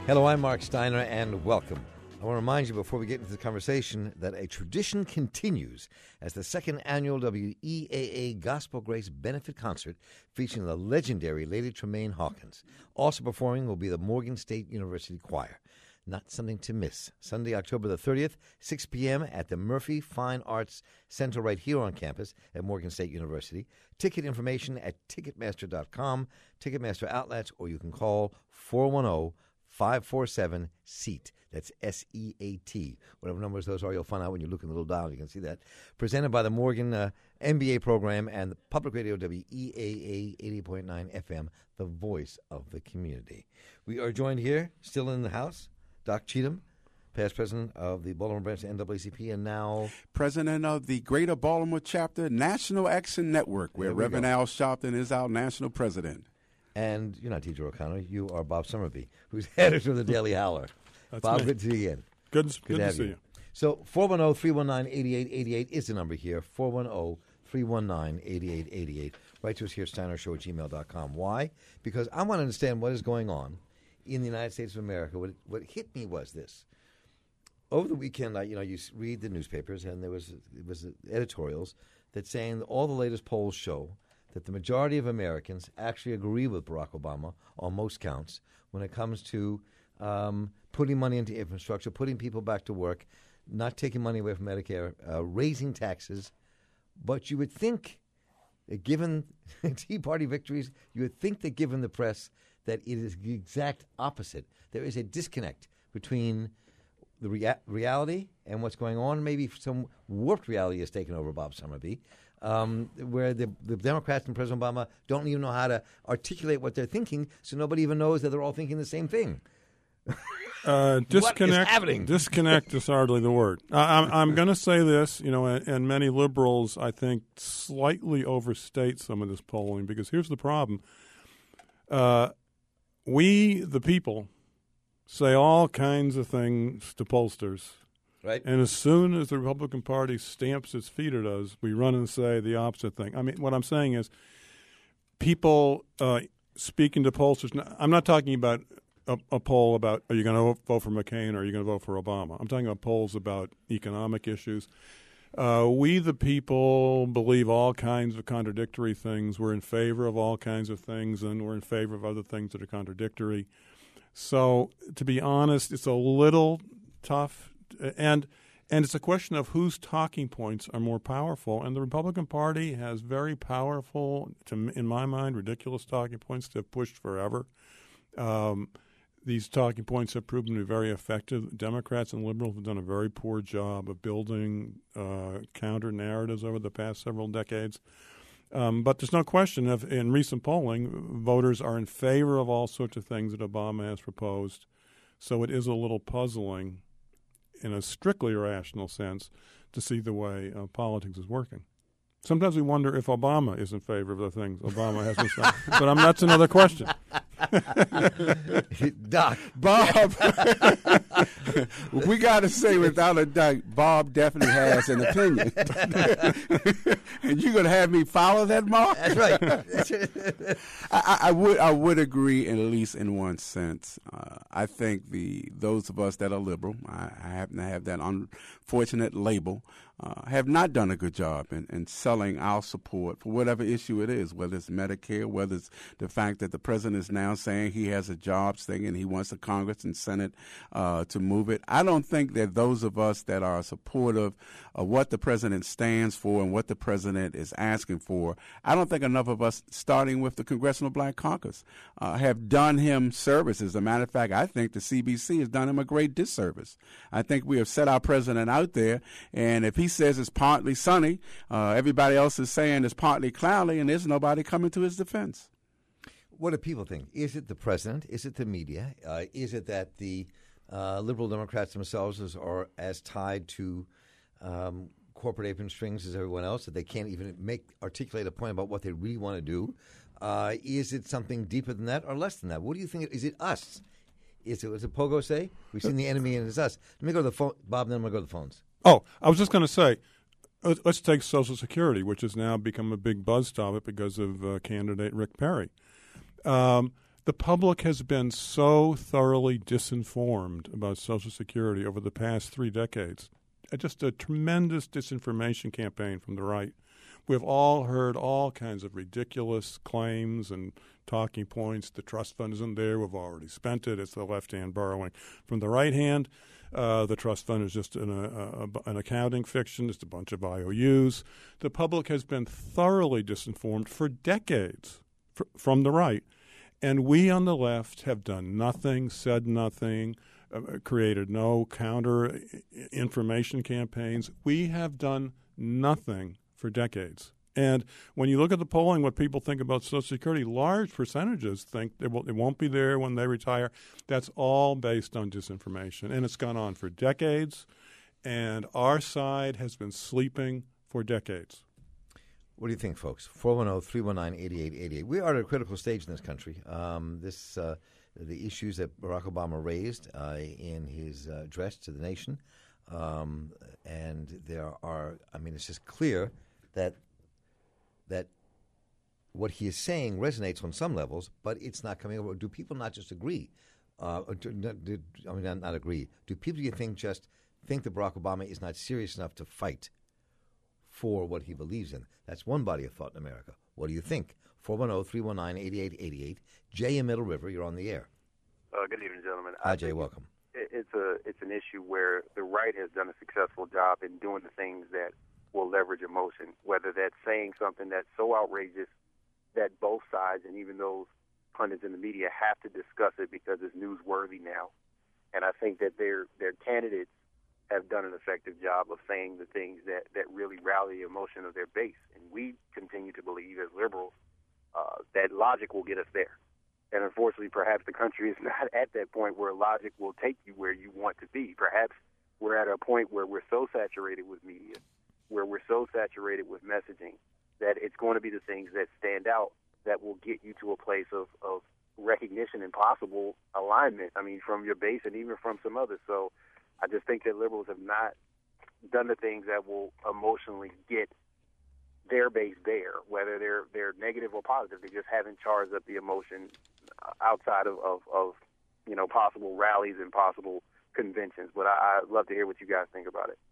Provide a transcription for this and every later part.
Hello, I'm Mark Steiner, and welcome. I want to remind you before we get into the conversation that a tradition continues as the second annual WEAA Gospel Grace Benefit Concert featuring the legendary Lady Tremaine Hawkins. Also performing will be the Morgan State University Choir. Not something to miss. Sunday, October the 30th, 6 p.m. at the Murphy Fine Arts Center right here on campus at Morgan State University. Ticket information at Ticketmaster.com, Ticketmaster outlets, or you can call 410-547-SEAT. That's S-E-A-T. Whatever numbers those are, you'll find out when you look in the little dial. You can see that. Presented by the Morgan MBA program and the Public Radio WEAA 80.9 FM, the voice of the community. We are joined here, still in the house, Doc Cheatham, past president of the Baltimore branch of NAACP, and now president of the Greater Baltimore Chapter National Action Network, where Reverend Al Sharpton is our national president. And you're not TJ O'Connor. You are Bob Summerby, who's editor of the Daily Howler. That's Bob, me. good to see you again. Good to see you. So 410-319-8888 is the number here, 410-319-8888. Write to us here, steinershow@gmail.com. Why? Because I want to understand what is going on in the United States of America. What hit me was this. Over the weekend, you read the newspapers, and it was editorials that saying that all the latest polls show that the majority of Americans actually agree with Barack Obama on most counts when it comes to putting money into infrastructure, putting people back to work, not taking money away from Medicare, raising taxes. But you would think that given Tea Party victories, you would think that given the press that it is the exact opposite. There is a disconnect between the reality and what's going on. Maybe some warped reality has taken over, Bob Summerby, where the Democrats and President Obama don't even know how to articulate what they're thinking, so nobody even knows that they're all thinking the same thing. Disconnect. What is happening? Disconnect is hardly the word. I'm going to say this, and many liberals, I think, slightly overstate some of this polling, because here's the problem. We, the people, say all kinds of things to pollsters. Right. And as soon as the Republican Party stamps its feet at us, we run and say the opposite thing. I mean, what I'm saying is people speaking to pollsters. I'm not talking about a poll about are you going to vote for McCain or are you going to vote for Obama. I'm talking about polls about economic issues. We, the people, believe all kinds of contradictory things. We're in favor of all kinds of things, and we're in favor of other things that are contradictory. So, to be honest, it's a little tough. And it's a question of whose talking points are more powerful. And the Republican Party has very powerful, in my mind, ridiculous talking points that have pushed forever. These talking points have proven to be very effective. Democrats and liberals have done a very poor job of building counter-narratives over the past several decades. But there's no question of in recent polling, voters are in favor of all sorts of things that Obama has proposed. So it is a little puzzling in a strictly rational sense to see the way politics is working. Sometimes we wonder if Obama is in favor of the things Obama has been saying. But that's another question. Doc. Bob, we got to say without a doubt, Bob definitely has an opinion. And you're going to have me follow that, Mark? That's right. I would agree, at least in one sense. I think those of us that are liberal, I happen to have that unfortunate label, have not done a good job in selling our support for whatever issue it is, whether it's Medicare, whether it's the fact that the president is now saying he has a jobs thing and he wants the Congress and Senate to move it. I don't think that those of us that are supportive of what the president stands for and what the president is asking for, I don't think enough of us, starting with the Congressional Black Caucus, have done him services. As a matter of fact, I think the CBC has done him a great disservice. I think we have set our president out there, and if he says it's partly sunny, everybody else is saying it's partly cloudy, and there's nobody coming to his defense. What do people think? Is it the president? Is it the media? Is it that the liberal Democrats themselves are as tied to corporate apron strings as everyone else that they can't even articulate a point about what they really want to do? Is it something deeper than that or less than that? What do you think? Is it us? Is it what Pogo say? We've seen the enemy and it's us. Let me go to the phone, Bob, then I'm going to go to the phones. Oh, I was just going to say, let's take Social Security, which has now become a big buzz topic because of candidate Rick Perry. The public has been so thoroughly disinformed about Social Security over the past 3 decades. Just a tremendous disinformation campaign from the right. We've all heard all kinds of ridiculous claims and talking points. The trust fund isn't there. We've already spent it. It's the left hand borrowing. From the right hand, the trust fund is just an accounting fiction. It's a bunch of IOUs. The public has been thoroughly disinformed for decades from the right. And we on the left have done nothing, said nothing, created no counter information campaigns. We have done nothing for decades. And when you look at the polling, what people think about Social Security, large percentages think it won't be there when they retire. That's all based on disinformation. And it's gone on for decades. And our side has been sleeping for decades. What do you think, folks? 410-319-8888. We are at a critical stage in this country. The issues that Barack Obama raised in his address to the nation, and there are. I mean, it's just clear that what he is saying resonates on some levels, but it's not coming over. Do people not just agree? Not agree. Do people, you think, just think that Barack Obama is not serious enough to fight for what he believes in? That's one body of thought in America. What do you think? 410-319-8888. Jay in Middle River, you're on the air. Good evening, gentlemen. Hi, Jay. Welcome. It's an issue where the right has done a successful job in doing the things that will leverage emotion, whether that's saying something that's so outrageous that both sides and even those pundits in the media have to discuss it because it's newsworthy now. And I think that their candidates have done an effective job of saying the things that really rally the emotion of their base. And we continue to believe as liberals that logic will get us there. And unfortunately, perhaps the country is not at that point where logic will take you where you want to be. Perhaps we're at a point where we're so saturated with media, where we're so saturated with messaging, that it's going to be the things that stand out that will get you to a place of recognition and possible alignment, I mean, from your base and even from some others. So I just think that liberals have not done the things that will emotionally get their base there, whether they're negative or positive. They just haven't charged up the emotion outside of possible rallies and possible conventions. But I'd love to hear what you guys think about it.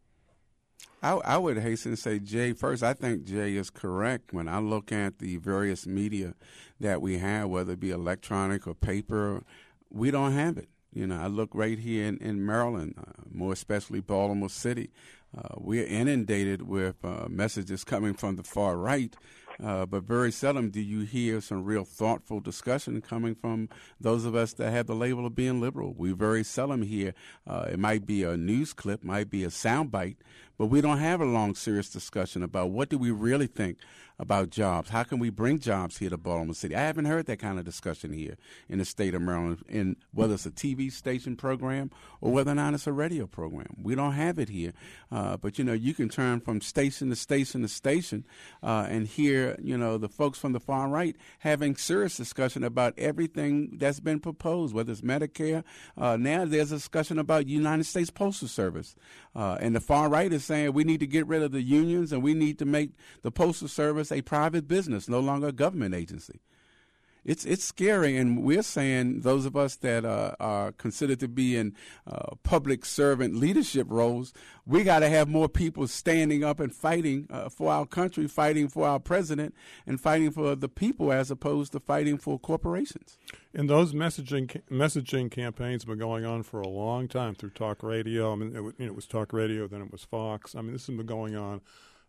I would hasten to say, Jay, first, I think Jay is correct. When I look at the various media that we have, whether it be electronic or paper, we don't have it. You know, I look right here in Maryland, more especially Baltimore City. We're inundated with messages coming from the far right, but very seldom do you hear some real thoughtful discussion coming from those of us that have the label of being liberal. We very seldom hear, it might be a news clip, might be a soundbite, but we don't have a long, serious discussion about what do we really think about jobs. How can we bring jobs here to Baltimore City? I haven't heard that kind of discussion here in the state of Maryland, in whether it's a TV station program or whether or not it's a radio program. We don't have it here. But, you know, you can turn from station to station to station and hear, you know, the folks from the far right having serious discussion about everything that's been proposed, whether it's Medicare. Now there's a discussion about United States Postal Service. And the far right is saying we need to get rid of the unions and we need to make the Postal Service a private business, no longer a government agency. It's scary, and we're saying, those of us that are considered to be in public servant leadership roles, we got to have more people standing up and fighting for our country, fighting for our president, and fighting for the people as opposed to fighting for corporations. And those messaging campaigns have been going on for a long time through talk radio. I mean, it was talk radio, then it was Fox. I mean, this has been going on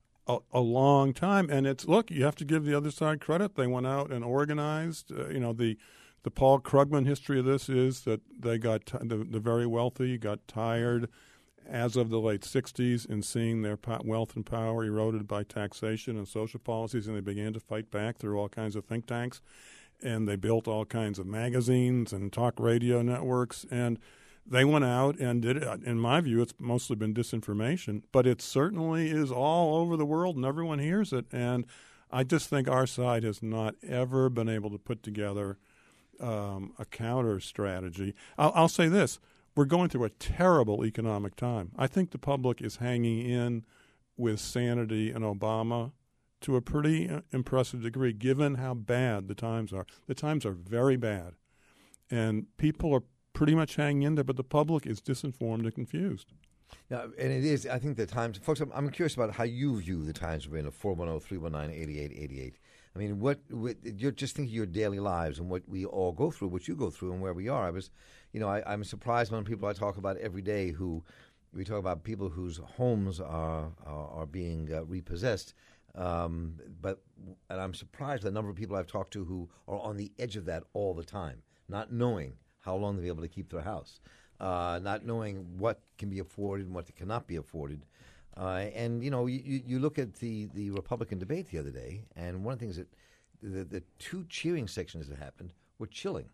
a long time, and you have to give the other side credit. They went out and organized. The Paul Krugman history of this is that they got the very wealthy got tired as of the late 60s in seeing their wealth and power eroded by taxation and social policies, and they began to fight back through all kinds of think tanks, and they built all kinds of magazines and talk radio networks, and they went out and did it. In my view, it's mostly been disinformation, but it certainly is all over the world, and everyone hears it. And I just think our side has not ever been able to put together a counter strategy. I'll say this. We're going through a terrible economic time. I think the public is hanging in with sanity and Obama to a pretty impressive degree, given how bad the times are. The times are very bad. and people are pretty much hanging in there, but the public is disinformed and confused. Yeah, and it is. I think the Times, folks. I'm curious about how you view the Times we're in. 410-319-8888. I mean, what you're just thinking of your daily lives and what we all go through, what you go through, and where we are. I'm surprised when people I talk about every day we talk about people whose homes are being repossessed. And I'm surprised the number of people I've talked to who are on the edge of that all the time, not knowing how long they'll be able to keep their house. Not knowing what can be afforded and what cannot be afforded. You look at the Republican debate the other day, and one of the things that the two cheering sections that happened were chilling.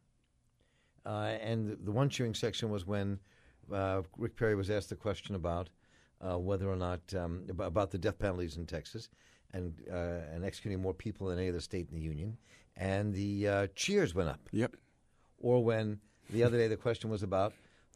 And the one cheering section was when Rick Perry was asked the question about whether or not, about the death penalties in Texas and executing more people than any other state in the union. And the cheers went up. Yep. Or when the other day the question was about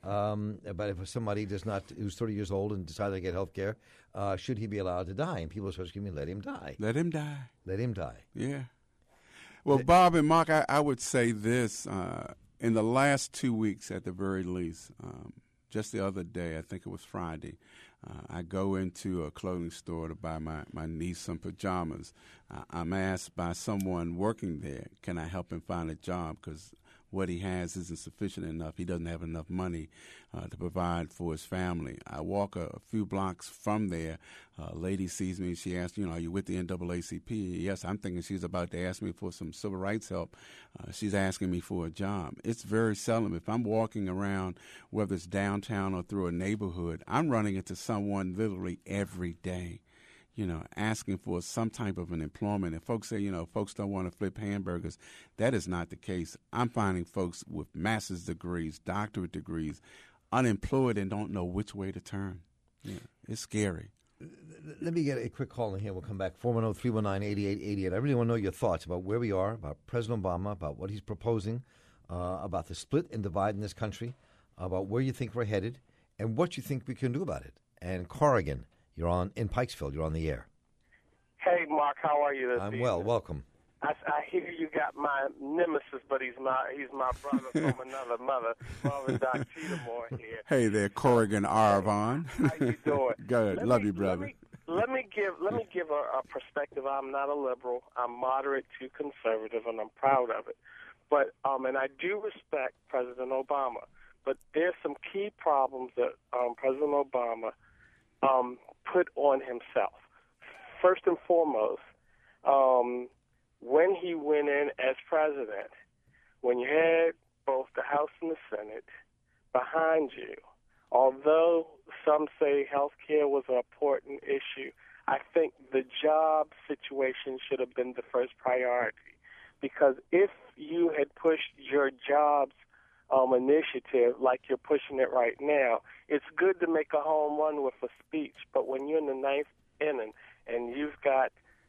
if somebody who's 30 years old and decided to get health care, should he be allowed to die? And people are screaming, let him die. Let him die. Let him die. Yeah. Well, Bob and Mark, I would say this. In the last 2 weeks at the very least, just the other day, I think it was Friday, I go into a clothing store to buy my niece some pajamas. I'm asked by someone working there, can I help him find a job? Because what he has isn't sufficient enough. He doesn't have enough money to provide for his family. I walk a few blocks from there. A lady sees me and she asks, are you with the NAACP? Yes, I'm thinking she's about to ask me for some civil rights help. She's asking me for a job. It's very seldom. If I'm walking around, whether it's downtown or through a neighborhood, I'm running into someone literally every day, asking for some type of an employment. And folks say, folks don't want to flip hamburgers. That is not the case. I'm finding folks with master's degrees, doctorate degrees, unemployed and don't know which way to turn. Yeah, it's scary. Let me get a quick call in here. We'll come back. 410-319-8888. I really want to know your thoughts about where we are, about President Obama, about what he's proposing, about the split and divide in this country, about where you think we're headed, and what you think we can do about it. And Corrigan, you're on in Pikesville. You're on the air. Hey, Mark, how are you this I'm evening? well. Welcome. I hear you got my nemesis, but he's my brother from another mother, Marvin Doc Cheatham here. Hey there, Corrigan Arvon. How you doing? Good. Love you, brother. Let me give a perspective. I'm not a liberal. I'm moderate to conservative, and I'm proud of it. But and I do respect President Obama. But there's some key problems that President Obama put on himself. First and foremost, when he went in as president, when you had both the House and the Senate behind you, although some say health care was an important issue, I think the job situation should have been the first priority. Because if you had pushed your jobs initiative like you're pushing it right now, it's good to make a home run with a speech, but when you're in the ninth inning and you've got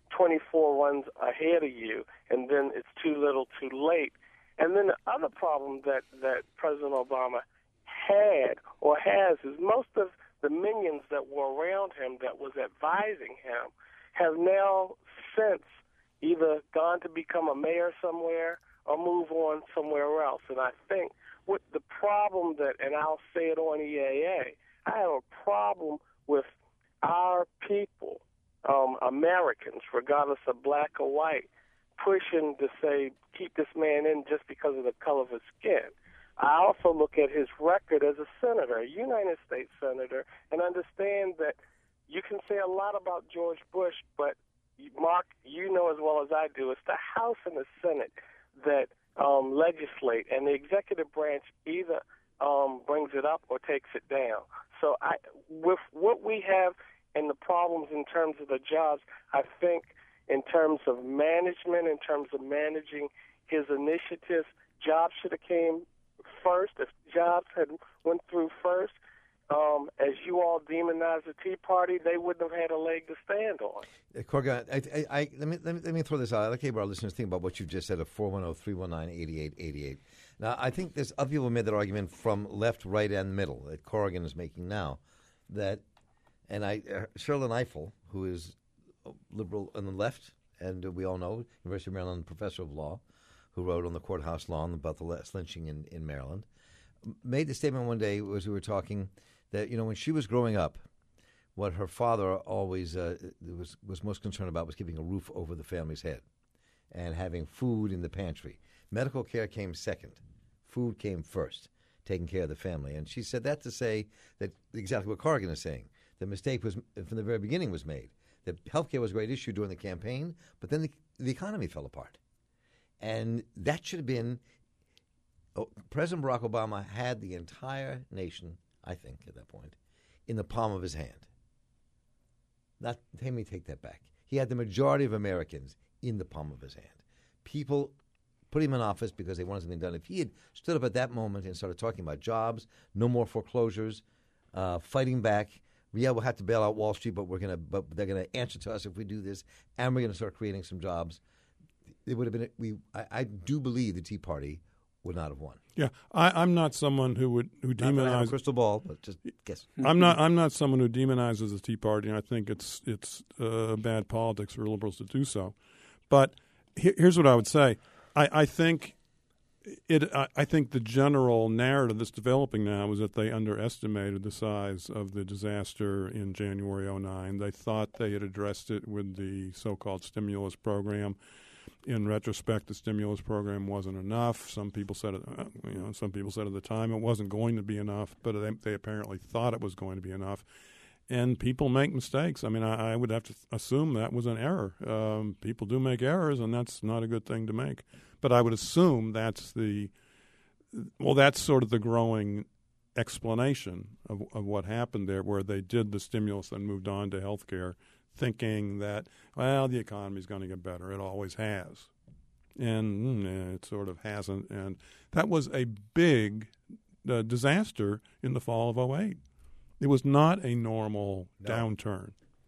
24 runs ahead of you, and then it's too little too late. And then the other problem that President Obama had or has is most of the minions that were around him that was advising him have now since either gone to become a mayor somewhere or move on somewhere else. And I think with the problem that, and I'll say it on EAA, I have a problem with our people, Americans, regardless of black or white, pushing to say, keep this man in just because of the color of his skin. I also look at his record as a senator, a United States senator, and understand that you can say a lot about George Bush, but Mark, you know as well as I do, it's the House and the Senate that legislate, and the executive branch either brings it up or takes it down. So with what we have and the problems in terms of the jobs, I think in terms of management, in terms of managing his initiatives, jobs should have came first. If jobs had went through first, as you all demonized the Tea Party, they wouldn't have had a leg to stand on. Corrigan, let me throw this out. I'd like to hear our listeners think about what you just said at 410-319-8888. Now, I think there's other people who made that argument from left, right, and middle that Corrigan is making now. That, and Sherrilyn Ifill, who is liberal on the left, and we all know, University of Maryland professor of law, who wrote on the courthouse lawn about the last lynching in Maryland, made the statement one day as we were talking that, when she was growing up, what her father always was most concerned about was keeping a roof over the family's head and having food in the pantry. Medical care came second. Food came first, taking care of the family. And she said that to say that exactly what Corrigan is saying. The mistake was from the very beginning was made. That healthcare was a great issue during the campaign, but then the economy fell apart. And that should have been President Barack Obama had the entire nation, I think, at that point, in the palm of his hand. Let me take that back. He had the majority of Americans in the palm of his hand. People put him in office because they wanted something done. If he had stood up at that moment and started talking about jobs, no more foreclosures, fighting back, we'll have to bail out Wall Street, but they're gonna answer to us if we do this, and we're gonna start creating some jobs. It would have been. I do believe the Tea Party would not have won. Yeah, I'm not someone who Not that I have a demonizes crystal ball, but just guess. I'm not someone who demonizes the Tea Party, and I think it's bad politics for liberals to do so. But here's what I would say: I think the general narrative that's developing now is that they underestimated the size of the disaster in January '09. They thought they had addressed it with the so-called stimulus program. In retrospect, the stimulus program wasn't enough. Some people said, at the time it wasn't going to be enough, but they apparently thought it was going to be enough. And people make mistakes. I mean, I would have to assume that was an error. People do make errors, and that's not a good thing to make. But I would assume that's sort of the growing explanation of what happened there, where they did the stimulus and moved on to health care, thinking that, the economy is going to get better. It always has. And it sort of hasn't. And that was a big disaster in the fall of '08. It was not a normal downturn.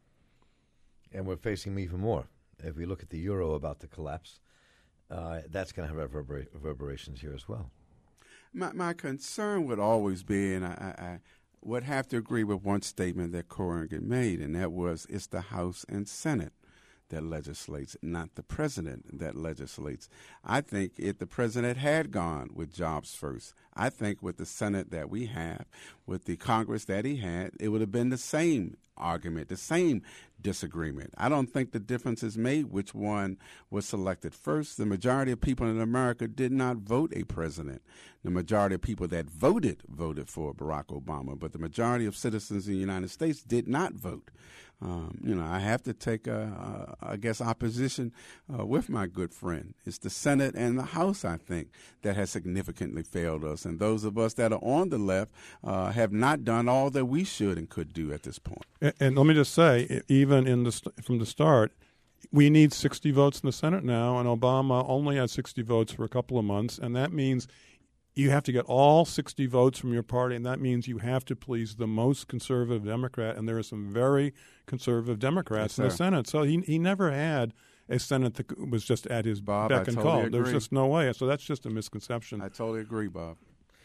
And we're facing even more. If we look at the euro about to collapse, that's going to have reverberations here as well. My concern would always be, and I would have to agree with one statement that Corrigan made, and that was it's the House and Senate that legislates, not the president that legislates. I think if the president had gone with jobs first, I think with the Senate that we have, with the Congress that he had, it would have been the same argument, the same disagreement. I don't think the difference is made which one was selected first. The majority of people in America did not vote a president. The majority of people that voted for Barack Obama, but the majority of citizens in the United States did not vote. I have to take, opposition with my good friend. It's the Senate and the House, I think, that has significantly failed us. And those of us that are on the left have not done all that we should and could do at this point. And let me just say, even from the start, we need 60 votes in the Senate now, and Obama only had 60 votes for a couple of months, and that means you have to get all 60 votes from your party, and that means you have to please the most conservative Democrat, and there are some very conservative Democrats in the Senate. So he never had a Senate that was just at his beck and call. There's just no way. So that's just a misconception. I totally agree, Bob.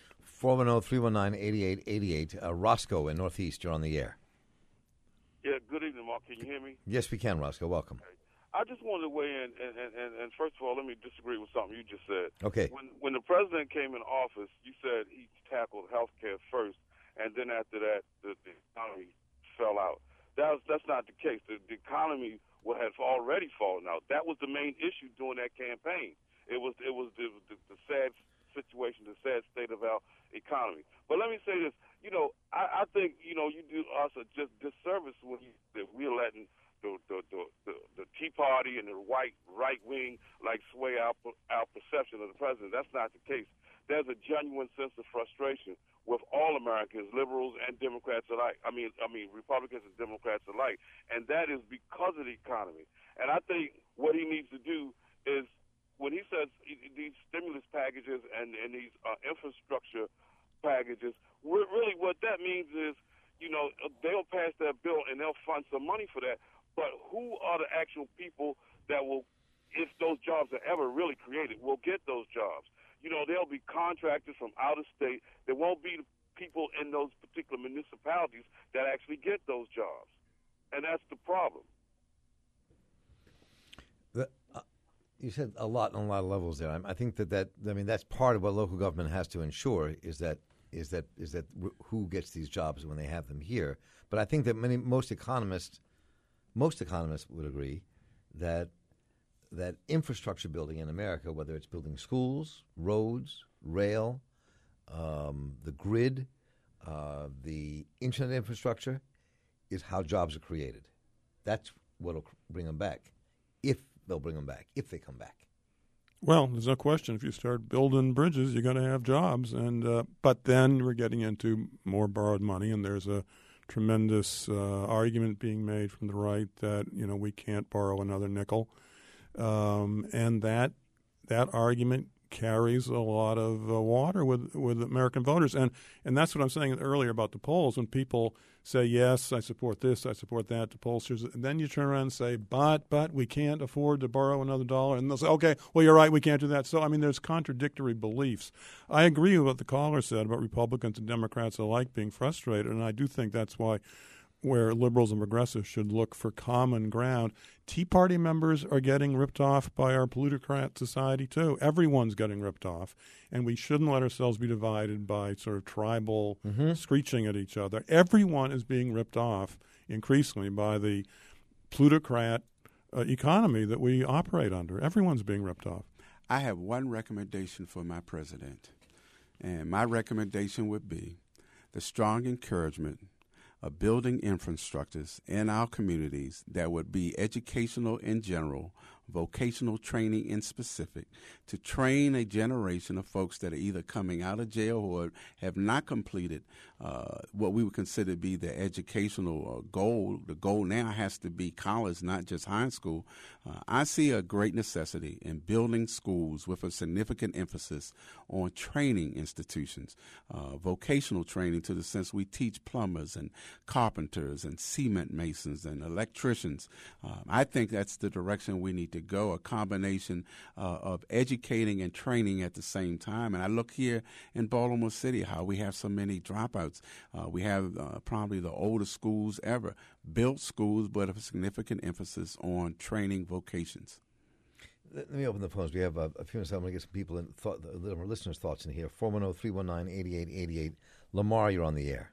410-319-8888. Roscoe in Northeast, you're on the air. Yeah, good evening, Mark. Can you hear me? Yes, we can, Roscoe. Welcome. Okay. I just wanted to weigh in, and first of all, let me disagree with something you just said. Okay. When the president came in office, you said he tackled health care first, and then after that, the economy fell out. That's not the case. The economy had already fallen out. That was the main issue during that campaign. It was the sad situation, the sad state of our economy. But let me say this. I think, you do us a just disservice when we're letting the Tea Party and the right wing sway our perception of the president. That's not the case. There's a genuine sense of frustration with all Americans, liberals and Democrats alike. I mean Republicans and Democrats alike, and that is because of the economy. And I think what he needs to do is, when he says these stimulus packages and these infrastructure packages, really what that means is, they'll pass that bill and they'll fund some money for that. But who are the actual people that will, if those jobs are ever really created, will get those jobs? There'll be contractors from out of state. There won't be the people in those particular municipalities that actually get those jobs. And that's the problem. You said a lot on a lot of levels there. I think that's part of what local government has to ensure is that who gets these jobs when they have them here. But I think that most economists would agree that infrastructure building in America, whether it's building schools, roads, rail, the grid, the internet infrastructure, is how jobs are created. That's what'll bring them back, if they'll bring them back, if they come back. Well, there's no question. If you start building bridges, you're going to have jobs, and but then we're getting into more borrowed money, and there's a tremendous argument being made from the right that we can't borrow another nickel, and that argument carries a lot of water with American voters, and that's what I'm saying earlier about the polls. When people say, yes, I support this, I support that, the pollsters, and then you turn around and say, but we can't afford to borrow another dollar, and they'll say, okay, well, you're right, we can't do that. So, there's contradictory beliefs. I agree with what the caller said about Republicans and Democrats alike being frustrated, and I do think that's where liberals and progressives should look for common ground. Tea Party members are getting ripped off by our plutocrat society, too. Everyone's getting ripped off, and we shouldn't let ourselves be divided by sort of tribal screeching at each other. Everyone is being ripped off increasingly by the plutocrat economy that we operate under. Everyone's being ripped off. I have one recommendation for my president, and my recommendation would be the strong encouragement of building infrastructures in our communities that would be educational in general, vocational training in specific, to train a generation of folks that are either coming out of jail or have not completed what we would consider to be the educational goal. The goal now has to be college, not just high school. I see a great necessity in building schools with a significant emphasis on training institutions, vocational training to the sense we teach plumbers and carpenters and cement masons and electricians. I think that's the direction we need to go, a combination of educating and training at the same time. And I look here in Baltimore City how we have so many dropouts. We have probably the oldest schools ever, built schools, but a significant emphasis on training vocations. Let me open the phones. We have a few minutes. I'm going to get some people in our listeners' thoughts in here. 410-319-8888. Lamar, you're on the air.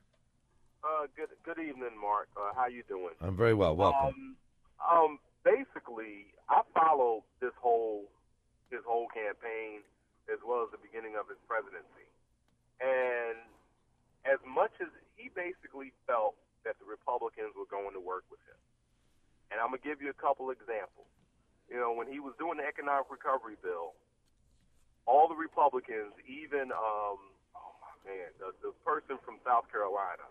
Good evening, Mark. How you doing? I'm very well. Welcome. Basically, I followed his whole campaign as well as the beginning of his presidency, and as much as he basically felt that the Republicans were going to work with him, and I'm gonna give you a couple examples. When he was doing the economic recovery bill, all the Republicans, even the person from South Carolina,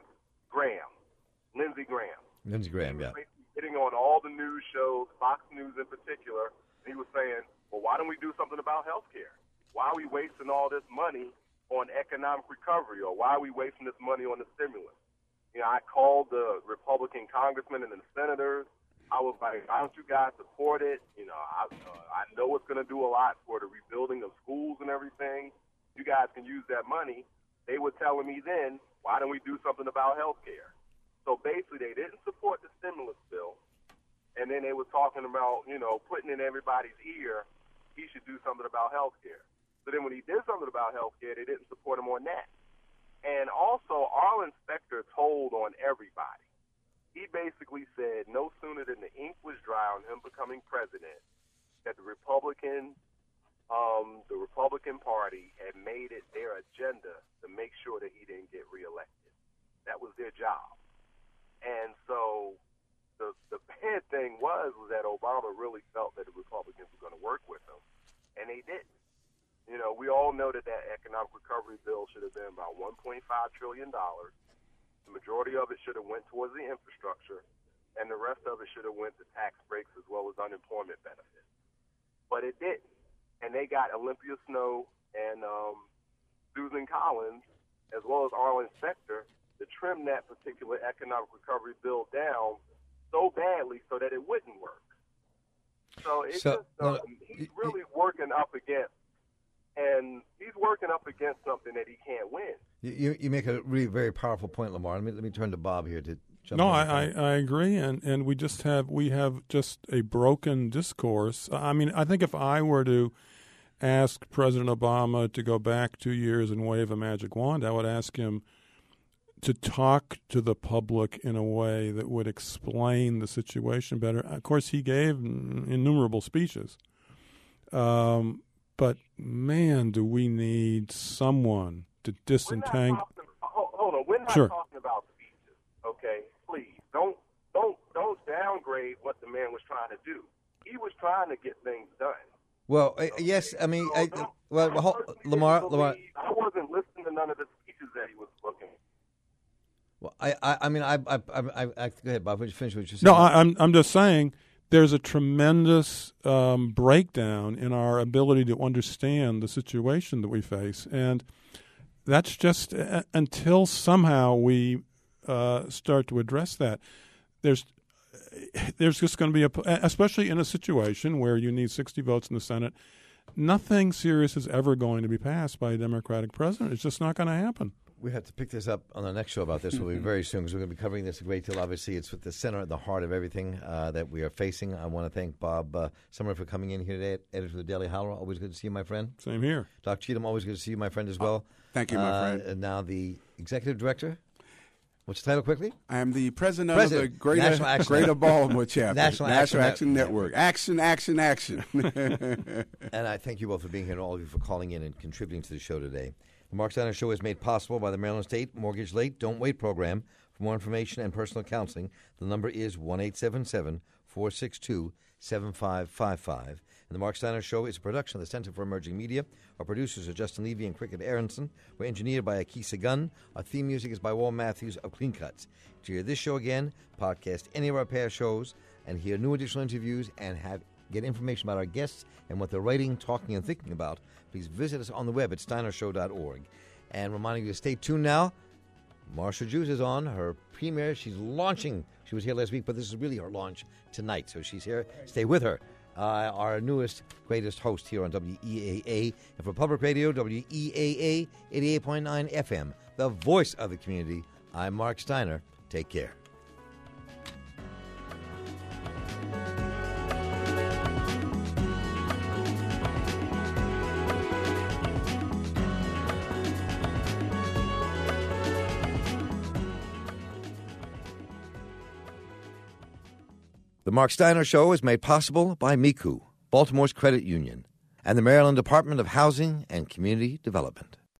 Lindsey Graham, yeah. Getting on all the news shows, Fox News in particular, and he was saying, well, why don't we do something about health care? Why are we wasting all this money on economic recovery, or why are we wasting this money on the stimulus? I called the Republican congressmen and the senators. I was like, why don't you guys support it? I know it's going to do a lot for the rebuilding of schools and everything. You guys can use that money. They were telling me then, why don't we do something about health care? So basically, they didn't support the stimulus bill, and then they were talking about, putting in everybody's ear, he should do something about health care. So then when he did something about health care, they didn't support him on that. And also, Arlen Specter told on everybody. He basically said no sooner than the ink was dry on him becoming president that the Republican Party had made it their agenda to make sure that he didn't get reelected. That was their job. And so the bad thing was that Obama really felt that the Republicans were going to work with him, and they didn't. We all know that economic recovery bill should have been about $1.5 trillion. The majority of it should have went towards the infrastructure, and the rest of it should have went to tax breaks as well as unemployment benefits. But it didn't. And they got Olympia Snowe and Susan Collins, as well as Arlen Specter, to trim that particular economic recovery bill down so badly so that it wouldn't work. So he's really working up against something that he can't win. You make a really very powerful point, Lamar. Let me turn to Bob here to No, I agree, and we have just a broken discourse. I mean, I think if I were to ask President Obama to go back 2 years and wave a magic wand, I would ask him to talk to the public in a way that would explain the situation better. Of course, he gave innumerable speeches, but man, do we need someone to disentangle. Hold on, we're not talking about speeches, okay? Please don't downgrade what the man was trying to do. He was trying to get things done. Well, yes, I mean, Lamar. I wasn't listening to none of the speeches that he was looking. Well, I mean, go ahead, Bob. Finish what you're saying. No, I'm just saying there's a tremendous breakdown in our ability to understand the situation that we face, and that's just until somehow we start to address that. There's just going to be especially in a situation where you need 60 votes in the Senate, nothing serious is ever going to be passed by a Democratic president. It's just not going to happen. We have to pick this up on the next show about this. We'll be very soon because we're going to be covering this a great deal. Obviously, it's at the center and the heart of everything that we are facing. I want to thank Bob Summer for coming in here today, editor of the Daily Hallow. Always good to see you, my friend. Same here. Doc Cheatham, always good to see you, my friend, as well. Thank you, my friend. And now the executive director. What's the title, quickly? I am the president of the Greater Baltimore chapter. National Action Network. Action. And I thank you both for being here and all of you for calling in and contributing to the show today. The Mark Steiner Show is made possible by the Maryland State Mortgage Late Don't Wait program. For more information and personal counseling, the number is 1-877-462-7555. And the Mark Steiner Show is a production of the Center for Emerging Media. Our producers are Justin Levy and Cricket Aronson. We're engineered by Akisa Gunn. Our theme music is by Wal Matthews of Clean Cuts. To hear this show again, podcast any of our past shows, and hear new additional interviews and get information about our guests and what they're writing, talking, and thinking about, please visit us on the web at steinershow.org. And reminding you to stay tuned now. Marsha Jews is on her premiere. She's launching. She was here last week, but this is really her launch tonight. So she's here. Stay with her. Our newest, greatest host here on WEAA. And for Public Radio, WEAA 88.9 FM, the voice of the community. I'm Mark Steiner. Take care. The Mark Steiner Show is made possible by MICU, Baltimore's credit union, and the Maryland Department of Housing and Community Development.